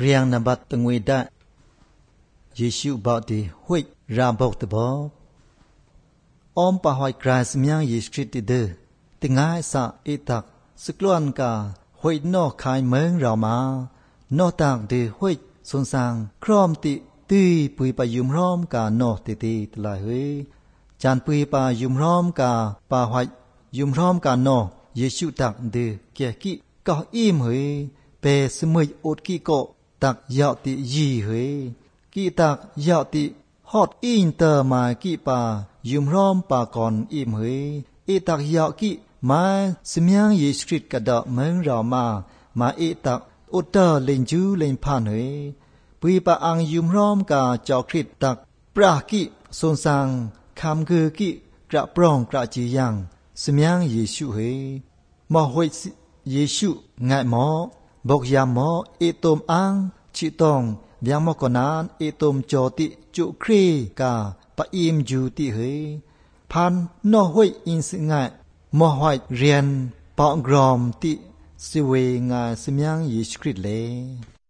เรียงนบัตตงวยดะเยซูบอกดีหุยราบอกตบออมปะหอยกรายสมยังเยซูคริสต์เดอติงายสะเอตักสกลวนกาหุยนอคายเมืองเรามานอตากเดหุยสนสางครอมติตีปุยปายุมร้อมกานอติตีตลาเฮจานปุยปายุมร้อมกาปาหอยยุมร้อมกานอเยซูตักเดเกียกิก็อิ่มเฮเปสมุยอุดกิโกตักยาวติยีเฮกีตักยาวติฮอดอินเตอร์มากีปายุมร้อมปากอนอิ่มเฮอีตักยาวกิมาสมยังเยซูคริสต์กระดอกเมืองเรามาอีตักอุตเตอร์เลนจูเลนพานเฮปุยปะอังยุมร้อมกาจอคริสตักปรากิสนสังคำคือกิกระปรองกระจียังสมยังเยซูเฮมอหวยเยซูง่ายหมอบอกยามหมอเอตมอังชิตองยังมอกนานเอตมจอติจุครีกาปะอิมจูติเฮพันนอหวยอินสง่ายมอหวยเรียนปองกรอมติสิเวงาสมยังเยซูคริสต์เล